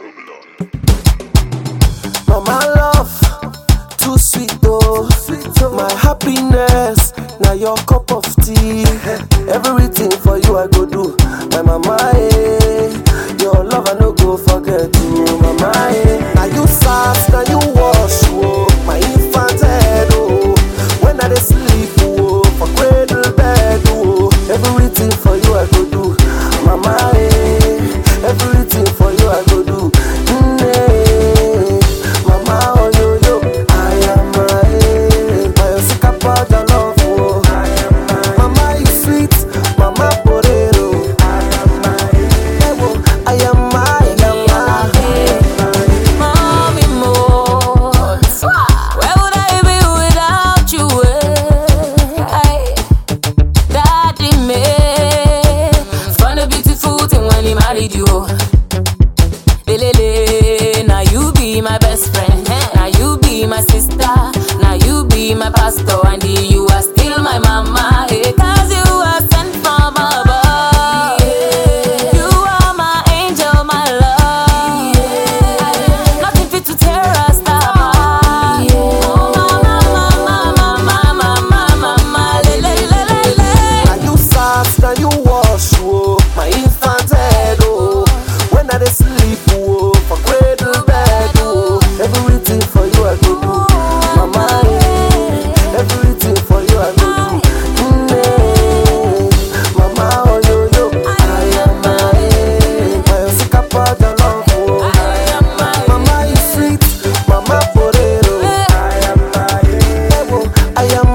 Mama love, too sweet oh. My happiness, now your cup of tea. Everything for you I go do. My mama, your love I no go forget you. Mama, now you sass, now you wash, oh. My infant head, oh. When I dey sleep, oh. For cradle bed, oh. Everything for you I go do. Mama, everything for you I go do. Mama, oh yo yo, I am my sika pada love, oh. Mama, you sweet, mama potato. I am Mommy more. Where would I be without you? Daddy me, found a beautiful thing when he married you. Lele, now you be my best friend. Now you be my sister. Now you be my pastor, and you are still my mama. Cause you are sent from above. You are my angel, my love. Nothing fit to tear us apart. Mama, lele. Now you sass, now you wash, oh. My infant head, oh. When I dey sleep, oh. For cradle bed, oh. Everything for you I go do. Mama, everything for you I go do. Mama, oh yo yo, I am my sika pada love, oh. Mama, you sweet, mama potato. I am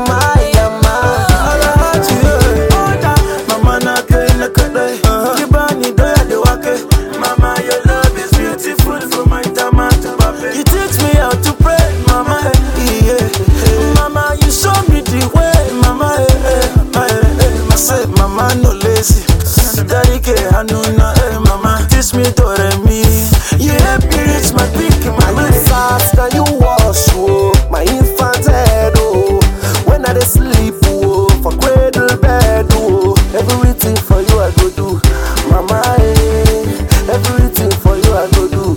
Mama na kele kele, kibani doya de wake. Mama, your love is beautiful from my tomato pape. You teach me how to pray, mama. Yeah. Mama, you show me the way, mama. I say, mama no lazy. Daddy ke hanuna, mama. Teach me to me. You help me reach my peak, mama. Now you sass, now you wash, oh. My infant head, oh. When I dey sleep, oh. For cradle bed, oh. Everything for you I go do. Mama, everything for you I go do.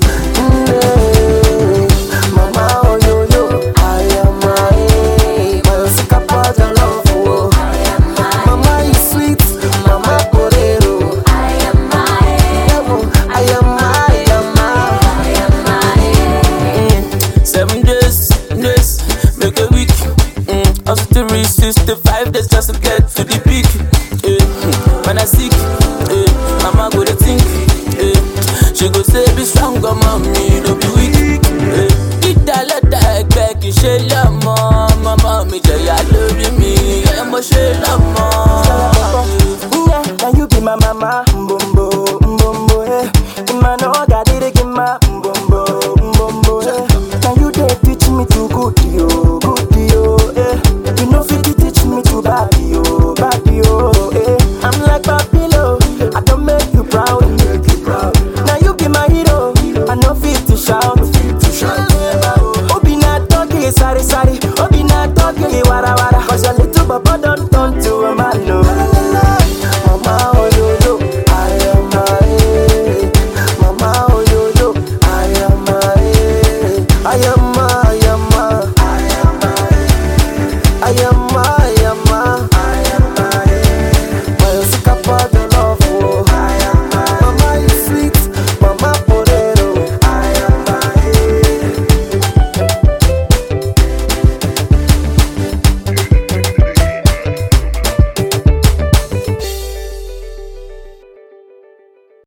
Mama, oh yo yo, I am my sika pada love, oh. Mama, you sweet, mama potato. I am 7 days, make a week. After 365 days just to get to the peak. When I sick, mama go to think. She go say be stronger, mommy, don't be weak. Eat that let that back in shell, mama, me jaya love me, I'm a shell, now you be my mama.